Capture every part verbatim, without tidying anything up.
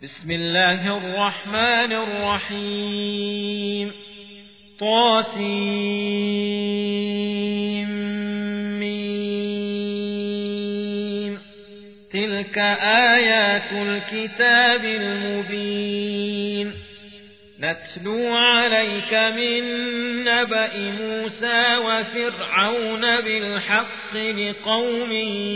بسم الله الرحمن الرحيم طاسيم تلك آيات الكتاب المبين نتلو عليك من نبأ موسى وفرعون بالحق لقوم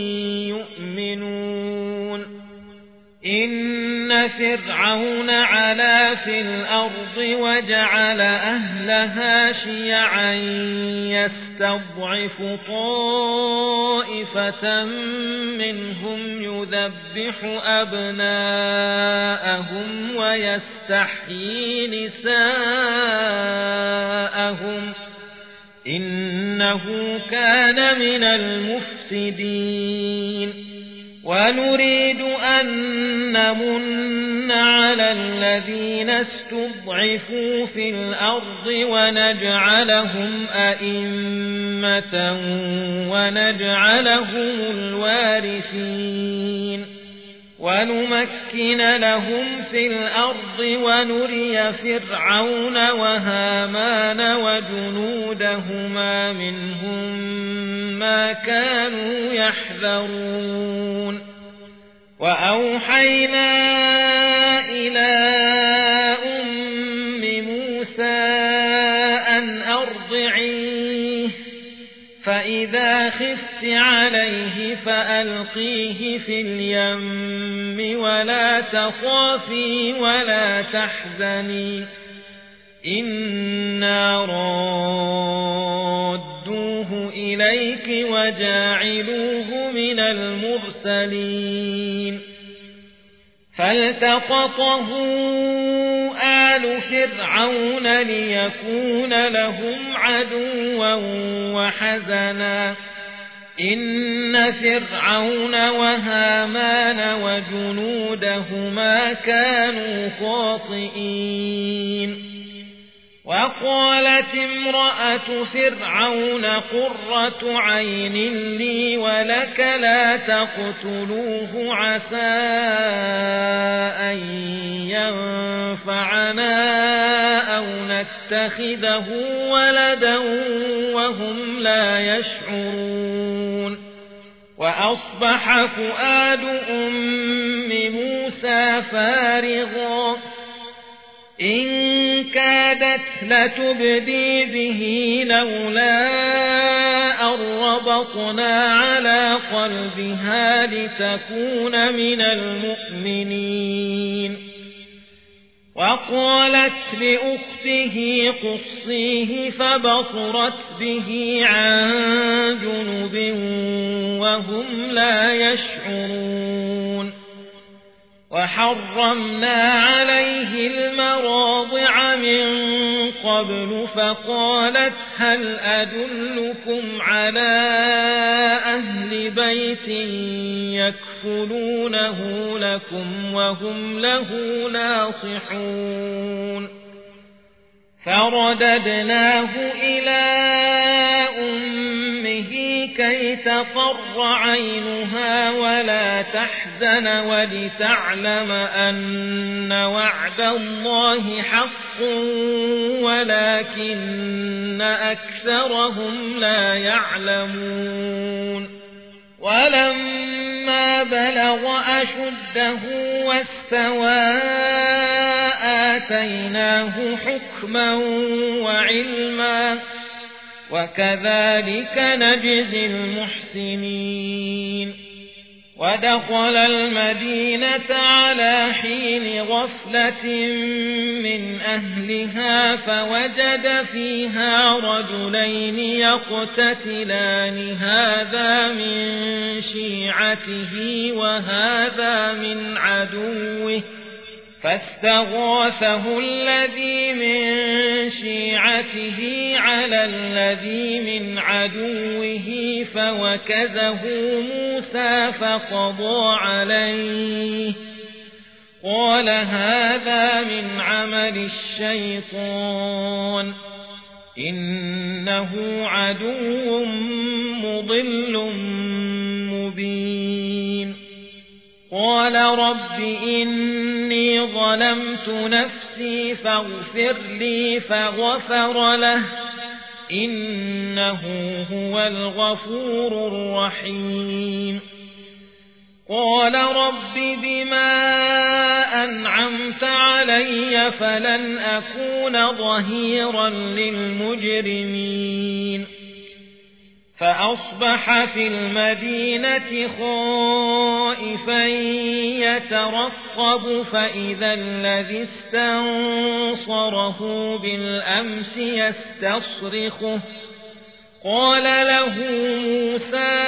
يؤمنون إن فرعون علا في الأرض وجعل أهلها شيعا يستضعف طائفة منهم يذبح أبناءهم ويستحيي نساءهم إنه كان من المفسدين ونريد أن نمن على الذين استضعفوا في الأرض ونجعلهم أئمة ونجعلهم الوارثين ونمكن لهم في الأرض ونري فرعون وهامان وجنودهما منهم ما كانوا يحذرون وأوحينا إلى أم موسى أن أرضعيه فإذا خفت عليه فألقيه في اليم ولا تخافي ولا تحزني إنا رادوه إليك وجاعلوه من المرسلين فالتقطه آل فرعون ليكون لهم عدوا وحزنا إن فرعون وهامان وجنودهما كانوا خاطئين وقالت امرأة فرعون قرة عين لي ولك لا تقتلوه عسى أن ينفعنا أو نتخذه ولدا وهم لا يشعرون وأصبح فؤاد أم موسى فارغا إن كادت لتبدي به لولا أن ربطنا على قلبها لتكون من المؤمنين وقالت لأخته قصيه فبصرت به عن جنب وهم لا يشعرون وحرمنا عليه المراضع من قبل فقالت هل أدلكم على أهل بيت يكفلونه لكم وهم له ناصحون فرددناه إلى أمه كي تقر عينها ولا تحزن ولتعلم أن وعد الله حق ولكن أكثرهم لا يعلمون ولما بلغ أشده واستوى آتيناه حكما وعلما وكذلك نجزي المحسنين ودخل المدينة على حين غفلة من أهلها فوجد فيها رجلين يقتتلان هذا من شيعته وهذا من عدوه فاستغاثه الذي من شيعته على الذي من عدوه فوكزه موسى فقضى عليه قال هذا من عمل الشيطان إنه عدو مضل مبين قال رب إني ظلمت نفسي فاغفر لي فغفر له إنه هو الغفور الرحيم قال رب بما أنعمت علي فلن أكون ظهيرا للمجرمين فأصبح في المدينة خائفا يترقب فإذا الذي استنصره بالأمس يستصرخه قال له موسى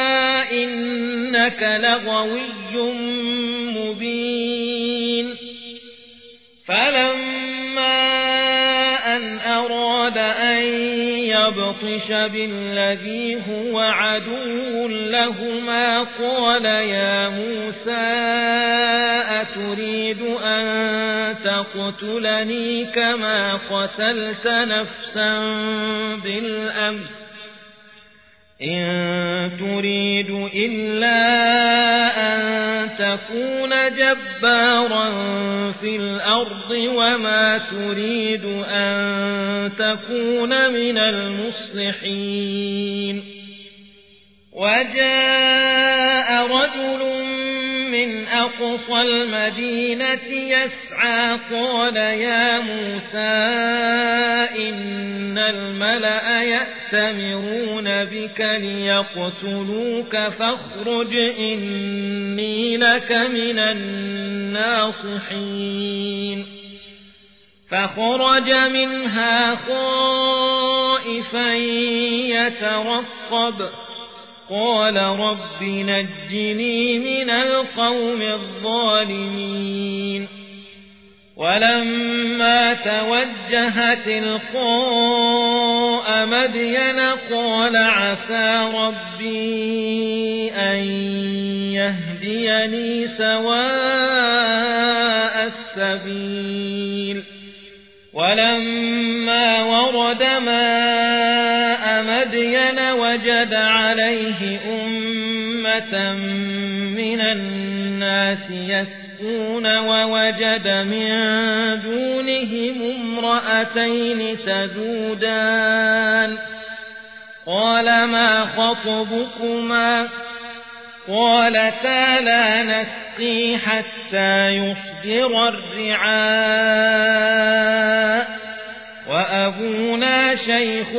إنك لغوي مبين فلما أن أراد أن يبطش بالذي هو عدو لهما قال يا موسى أتريد أن تقتلني كما قتلت نفسا بالأمس إن تريد إلا أن تكون جبارا في الأرض وما تريد أن تكون من المصلحين وجاء رجل من أقصى المدينة يسعى قال يا موسى إن الملأ يأتمرون بك ليقتلوك فاخرج إني لك من الناصحين فخرج منها خائفا يترقب قال رب نجني من القوم الظالمين ولما توجه تلقاء مدين قال عسى ربي أن يهديني سواء السبيل ولما ورد ماء مدين وجد عليه أمة من الناس يسقون ووجد من دونهم امرأتين تذودان قال ما خطبكما قالتا لا نسقي حتى يصدر الرعاء وأبونا شيخ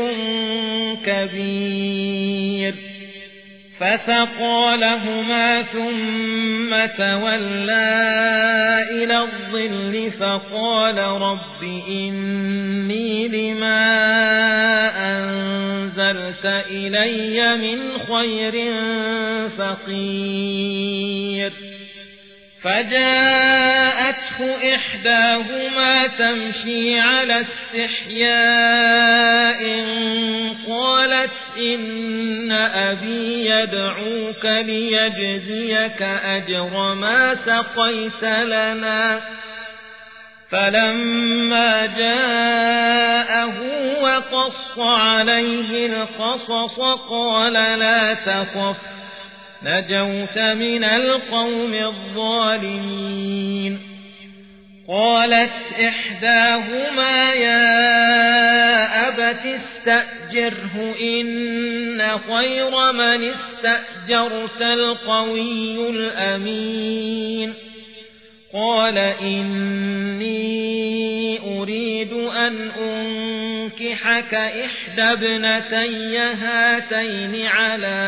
كبير فسقى لهما ثم تولى إلى الظل فقال رب إني لما أنزلت إلي من خير فقير فجاءته إحداهما تمشي على استحياء قالت إن أبي يدعوك ليجزيك أجر ما سقيت لنا فلما جاءه وقص عليه القصص قال لا تخف نجوت من القوم الظالمين قالت إحداهما يا أبت استأجره إن خير من استأجرت القوي الأمين قال إني أريد أن أنكحك إحدى ابنتي هاتين على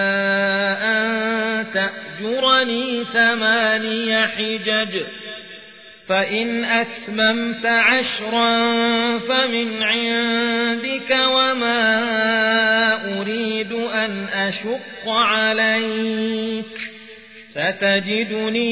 أن تأجرني ثماني حجج فإن أتممت عشرا فمن عندك وما أريد أن أشق عليك ستجدني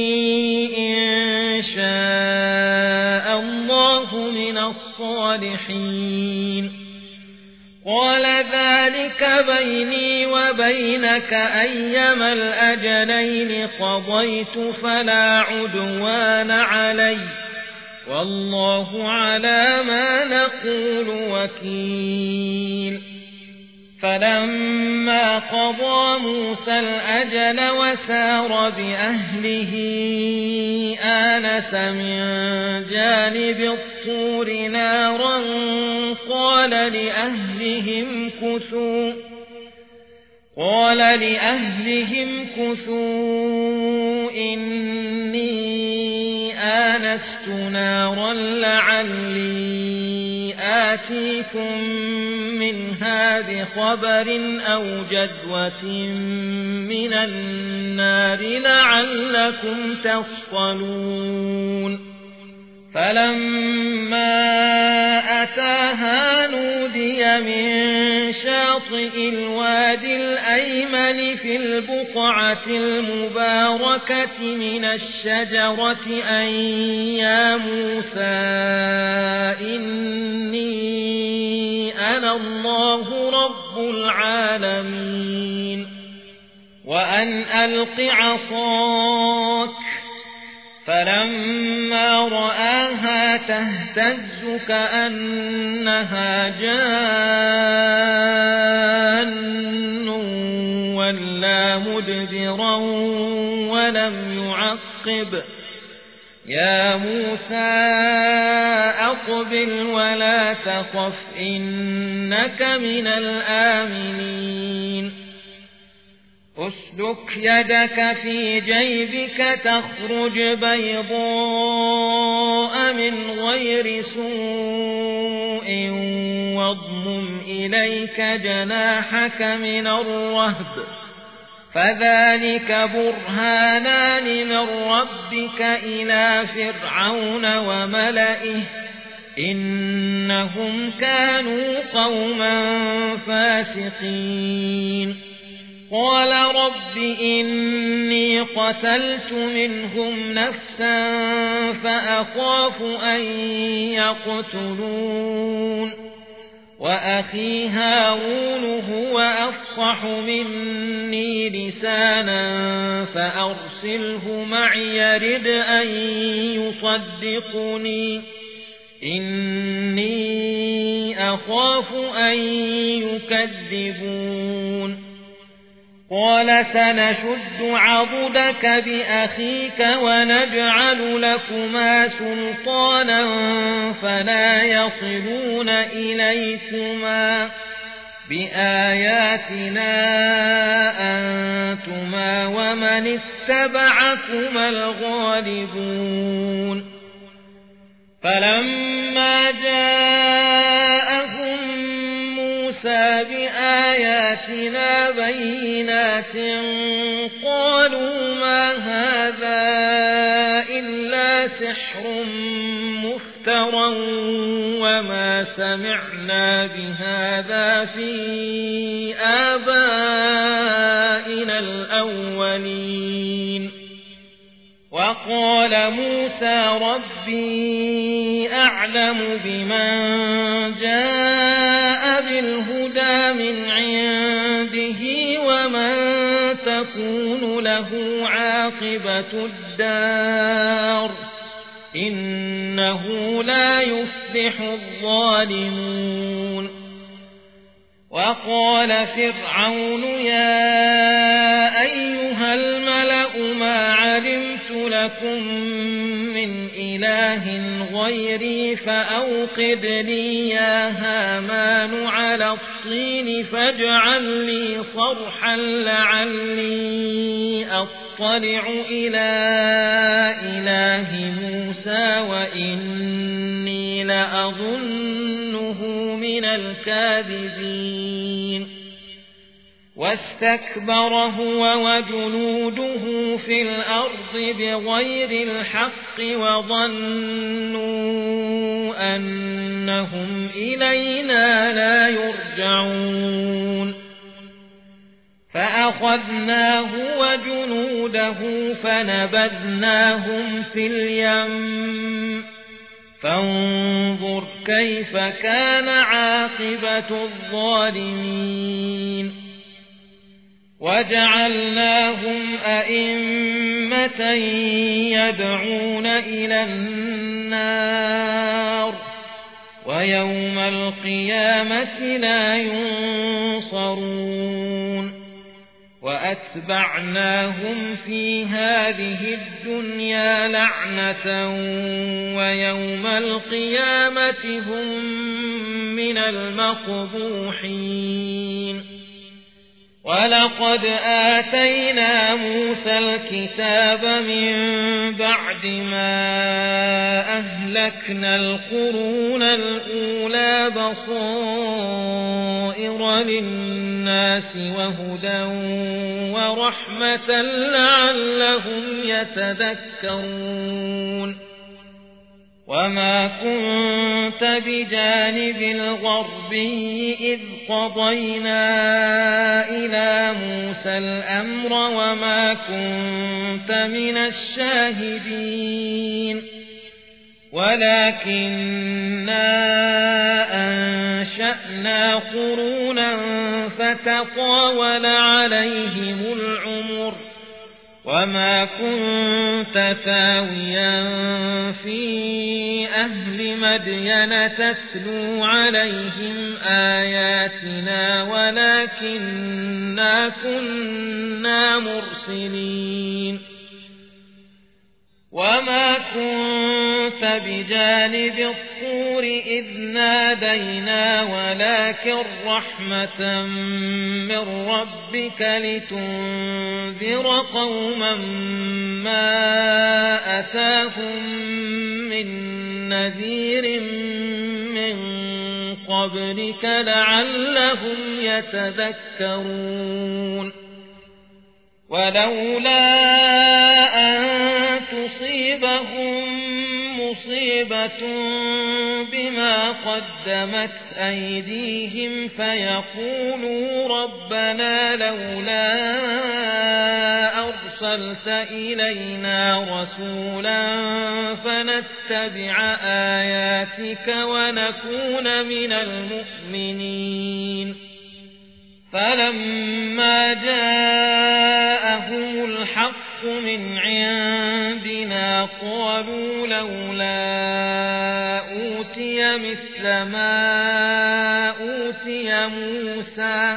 إن شاء الله من الصالحين قال ذلك بيني وبينك أيما الأجلين قضيت فلا عدوان علي والله على ما نقول وكيل فلما قضى موسى الأجل وسار بأهله آنس من جانب الطور نارا قال لأهلهم كثوا قال لأهلهم كثوا إني آنست نارا لعلي آتيكم منها بخبر أو جذوة من النار لعلكم تصطلون فلما أتاها نودي من شاطئ الوادي الأيمن في البقعة المباركة من الشجرة أن يا موسى إني أنا الله رب العالمين وأن ألق عصاك فلما رآها تهتز كأنها جان ولا مدبرا ولم يعقب يا موسى أقبل ولا تخف إنك من الآمنين أسلك يدك في جيبك تخرج بيضاء من غير سوء واضمم إليك جناحك من الرهب فذلك برهانان من ربك إلى فرعون وملئه إنهم كانوا قوما فاسقين قال رب إني قتلت منهم نفسا فأخاف أن يقتلون وأخي هارون هو أفصح مني لسانا فأرسله معي يرد أن يصدقني إني أخاف أن يكذبون قال سنشد عضدك بأخيك ونجعل لكما سلطانا فلا يصلون إليكما بآياتنا أنتما ومن اتبعكما الغالبون فلما جاءهم موسى بآياتنا بينات قالوا ما هذا إلا سحر مفترى وما سمعنا بهذا في آبائنا الأولين وقال موسى ربي أعلم بمن جاء بالهدى من عنده ومن تكون له عاقبة الدار إنه لا يفلح الظالمون وقال فرعون يا أيها الملأ ما علمت لكم من إله غيري فأوقد لي يا هامان على الطين فاجعل لي صرحا لعلي أطلع إلى إله موسى وإني لأظنه من الكاذبين واستكبر هو وجنوده في الأرض بغير الحق وظنوا أنهم إلينا لا يرجعون فأخذناه وجنوده فنبذناهم في اليم فانظر كيف كان عاقبة الظالمين وجعلناهم أئمة يدعون إلى النار ويوم القيامة لا ينصرون وأتبعناهم في هذه الدنيا لعنة ويوم القيامة هم من المقبوحين ولقد آتينا موسى الكتاب من بعد ما أهلكنا القرون الأولى بصائر للناس وهدى ورحمة لعلهم يتذكرون وما كنت بجانب الغربي إذ قضينا إلى موسى الأمر وما كنت من الشاهدين ولكننا أنشأنا قرونا فتطاول عليهم العمر وما كنت ثاويا في أهل مدين تتلو عليهم آياتنا ولكننا كنا مرسلين وما كنت بجانب الطور إذ نادينا ولكن رحمة من ربك لتنذر قوما ما أتاهم من نذير من قبلك لعلهم يتذكرون ولولا أن تصيبهم مصيبة بما قدمت أيديهم فيقولوا ربنا لولا أرسلت إلينا رسولا فنتبع آياتك ونكون من المؤمنين فلما جاءهم الحق من عندنا قالوا لولا أوتي مثل ما أوتي موسى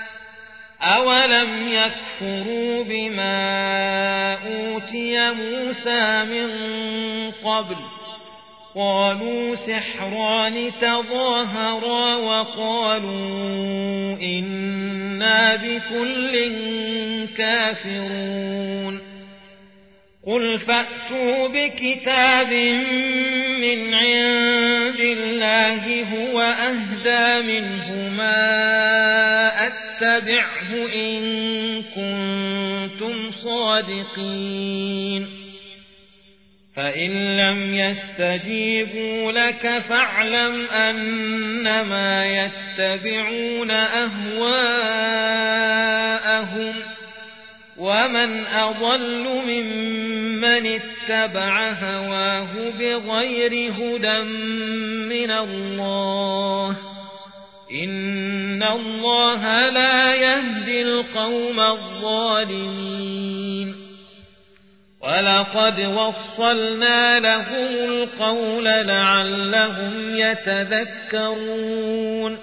أولم يكفروا بما أوتي موسى من قبل قالوا سحران تظاهرا وقالوا إنا بكل كافرون قل فأتوا بكتاب من عند الله هو أهدى منهما أتبعه إن كنتم صادقين فإن لم يستجيبوا لك فاعلم أنما يتبعون أهواءهم ومن أضل ممن اتبع هواه بغير هدى من الله إن الله لا يهدي القوم الظالمين ولقد وصلنا لهم القول لعلهم يتذكرون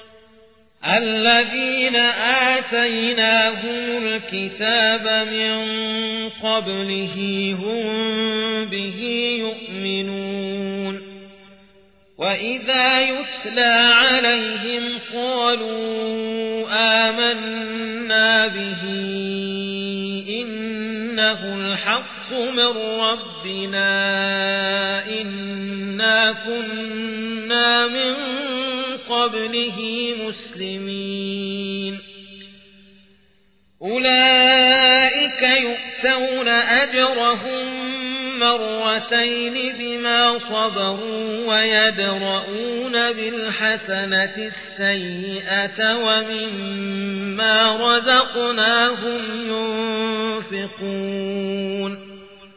الذين آتيناهم الكتاب من قبله هم به يؤمنون وإذا يتلى عليهم قالوا آمنا به إنه الحق من ربنا إنا كنا من قبله مسلمين أولئك يؤتون أجرهم مرتين بما صبروا ويدرؤون بالحسنة السيئة ومما رزقناهم ينفقون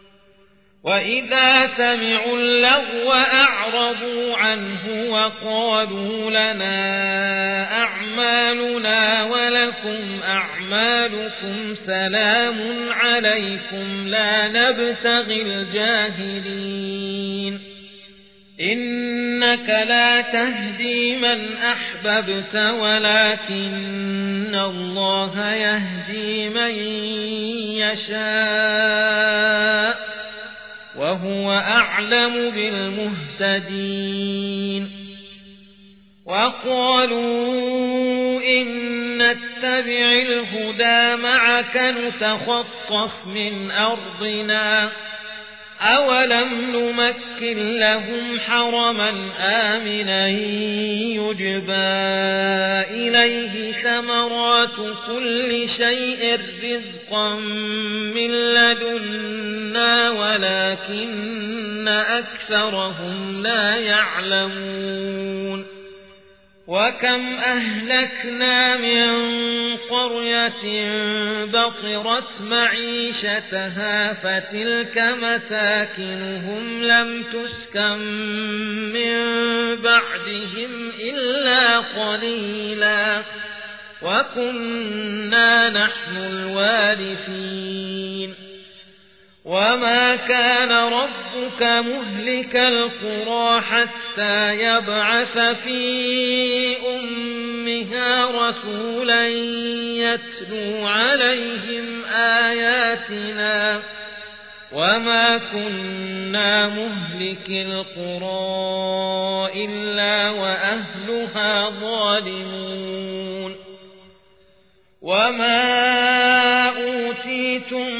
وإذا سمعوا اللغو أعرضوا عنه وقالوا لنا أعمالنا ولكم أعمالكم سلام عليكم لا نبتغي الجاهلين إن إنك لا تهدي من أحببت ولكن الله يهدي من يشاء وهو أعلم بالمهتدين وقالوا إن نتبع الهدى معك نتخطف من أرضنا أولم نمكن لهم حرما آمنا يجبى إليه ثمرات كل شيء رزقا من لدنا ولكن أكثرهم لا يعلمون وكم أهلكنا من قرية بطرت معيشتها فتلك مساكنهم لم تسكن من بعدهم إلا قليلا وكنا نحن الوارثين وما كان ربك مهلك القرى حتى يبعث في أمها رسولا يتلو عليهم آياتنا وما كنا مهلك القرى إلا وأهلها ظالمون وما أوتيتم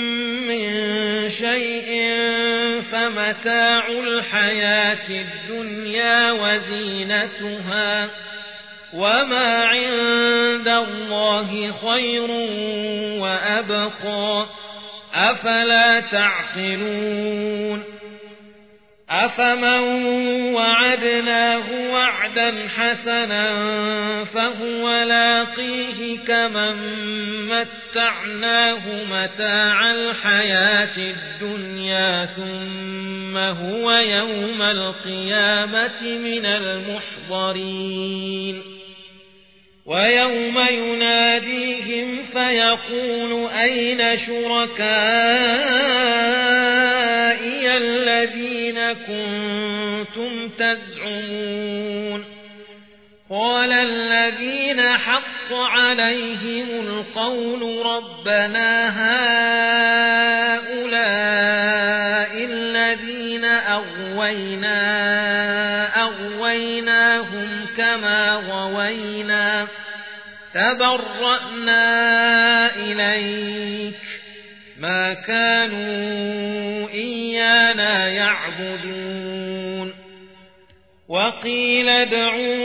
شيء فمتاع الحياة الدنيا وزينتها وما عند الله خير وأبقى أفلا تعقلون أفمن وعدناه وعدا حسنا فهو لاقيه كمن متعناه متاع الحياة الدنيا ثم هو يوم القيامة من المحضرين ويوم يناديهم فيقول أين شركائي الذين كنتم تزعمون قال الذين حق عليهم القول ربنا هؤلاء الذين أغوينا أغويناهم كما غوينا تبرأنا إليك ما كانوا إيانا يعبدون وقيل ادعوا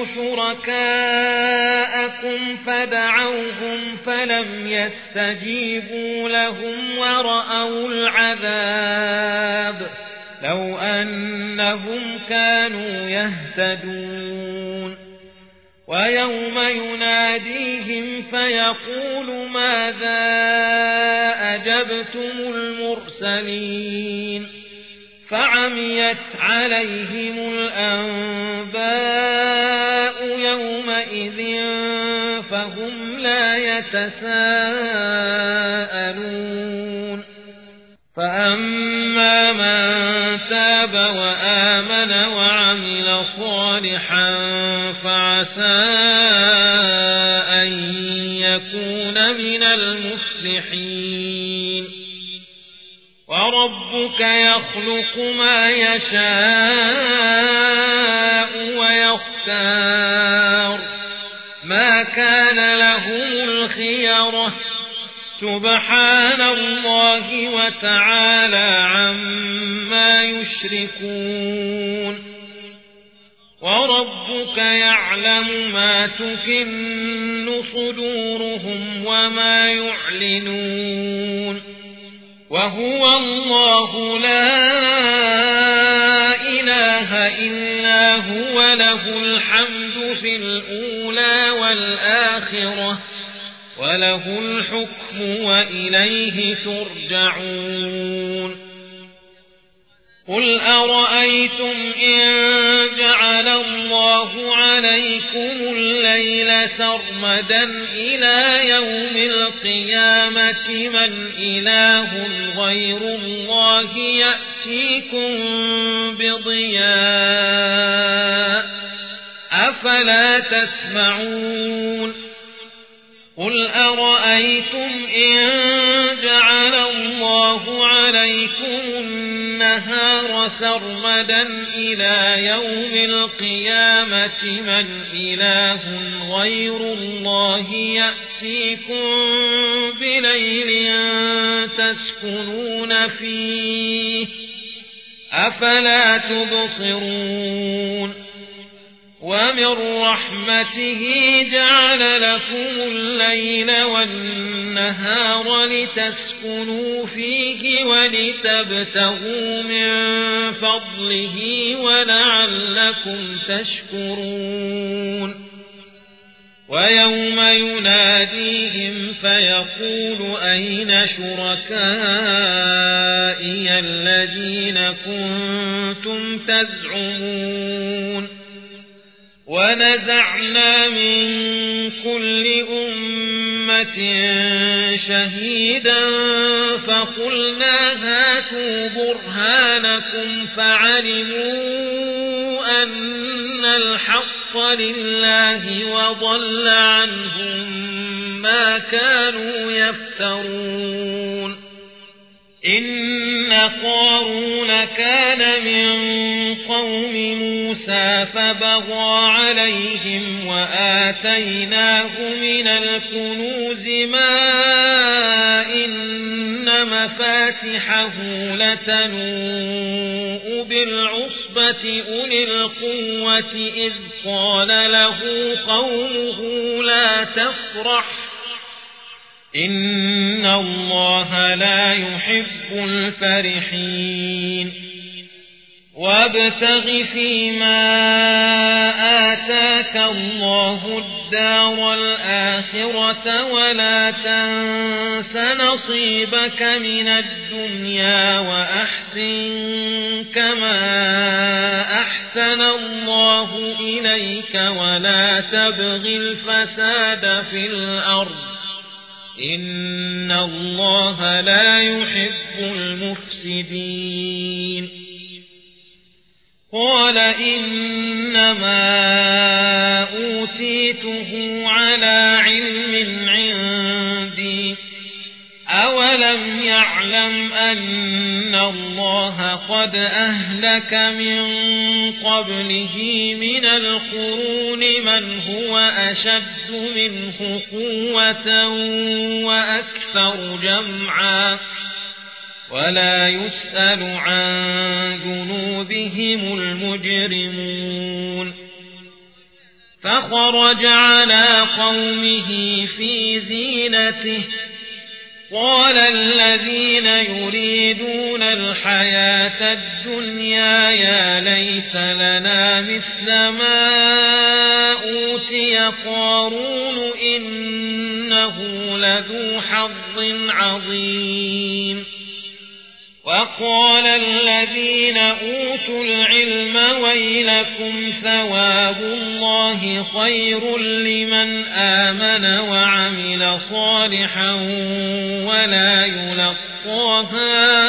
شركاءكم فدعوهم فلم يستجيبوا لهم ورأوا العذاب لو أنهم كانوا يهتدون ويوم يناديهم فيقول ماذا أجبتم المرسلين فعميت عليهم الأنباء يومئذ فهم لا يتساءلون فأما من تاب وآمن وعمل صالحا فعسى أن يكون من المفلحين وربك يخلق ما يشاء ويختار ما كان لهم الخيرة سبحان الله وتعالى عما يشركون وربك يعلم ما تكن صدورهم وما يعلنون وهو الله لا إله إلا هو له الحمد في الأولى والآخرة وله الحكم وإليه ترجعون قل أرأيتم إن جعل الله عليكم الليل سرمدا إلى يوم القيامة من إله غير الله يأتيكم بضياء أفلا تسمعون قل أرأيتم إن جعل الله عليكم النهار سرمدا إلى يوم القيامة من إله غير الله يأتيكم بليل تسكنون فيه أفلا تبصرون ومن رحمته جعل لكم الليل والنهار لتسكنوا فيه ولتبتغوا من فضله ولعلكم تشكرون ويوم يناديهم فيقول أين شركائي الذين كنتم تزعمون ونزعنا من كل أمة شهيدا فقلنا هاتوا برهانكم فعلموا أن الحق لله وضل عنهم ما كانوا يفترون إن قارون كان من قوم موسى فبغى عليهم وآتيناه من الكنوز ما إن مفاتحه لتنوء بالعصبة أولي القوة إذ قال له قومه لا تفرح إن الله لا يحب الفرحين وابتغ فيما آتاك الله الدار الآخرة ولا تنس نصيبك من الدنيا وأحسن كما أحسن الله إليك ولا تبغ الفساد في الأرض إن الله لا يحب المفسدين قال إنما أوتيته على علم عندي أولم يعلم أن الله قد أهلك من قبله من القرون من هو أشد منه قوة وأكثر جمعا ولا يسأل عن ذنوبهم المجرمون فخرج على قومه في زينته قال الذين يريدون الحياة الدنيا يا ليت لنا مثل ما أوتي قارون إنه لذو حظ عظيم وقال الذين أوتوا العلم ويلكم ثواب الله خير لمن آمن وعمل صالحا ولا يلقاها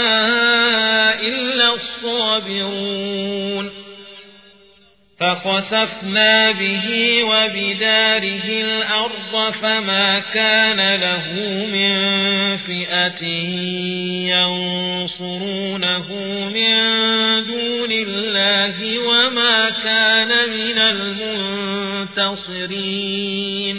إلا الصابرون فخسفنا به وبداره الأرض فما كان له من فئة ينصرونه من دون الله وما كان من المنتصرين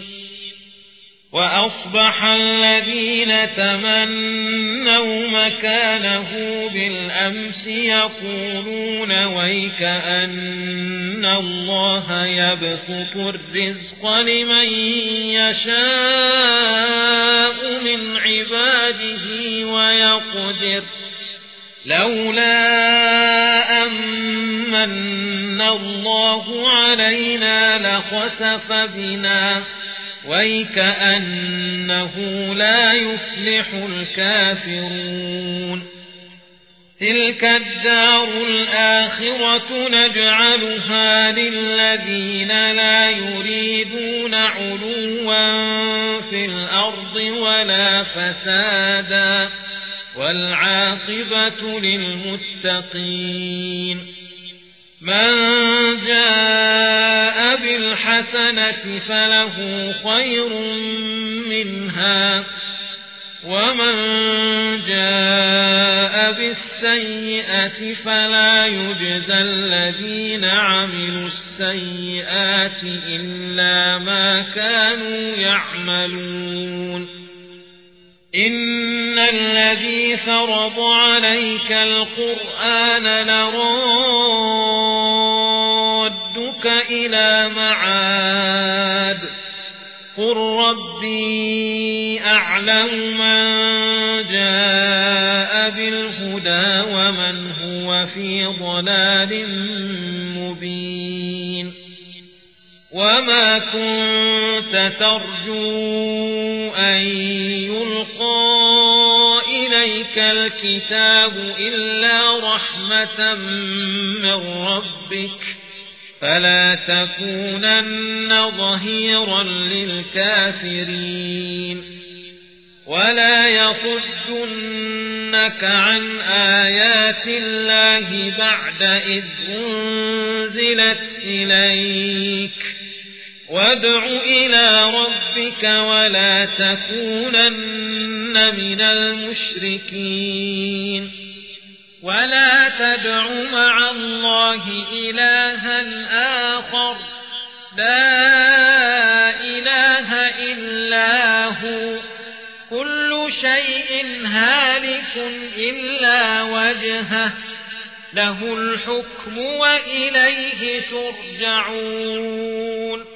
وأصبح الذين تمنوا مكانه بالأمس يقولون ويكأن الله يبسط الرزق لمن يشاء من عباده ويقدر لولا أمن الله علينا لخسف بنا ويكأنه لا يفلح الكافرون تلك الدار الآخرة نجعلها للذين لا يريدون علوا في الأرض ولا فسادا والعاقبة للمتقين من جاء بالحسنة فله خير منها ومن جاء بالسيئة فلا يجزى الذين عملوا السيئات إلا ما كانوا يعملون إن الذي فرض عليك القرآن لرادك إلى معاد قل ربي أعلم من جاء بالهدى ومن هو في ضلال مبين وما كنت ترجو أن يلقى إليك الكتاب إلا رحمة من ربك فلا تكونن ظهيرا للكافرين ولا يصدنك عن آيات الله بعد إذ أنزلت إليك وادع إلى ربك ولا تكونن من المشركين ولا تدع مع الله إلها آخر لا إله إلا هو كل شيء هالك إلا وجهه له الحكم وإليه ترجعون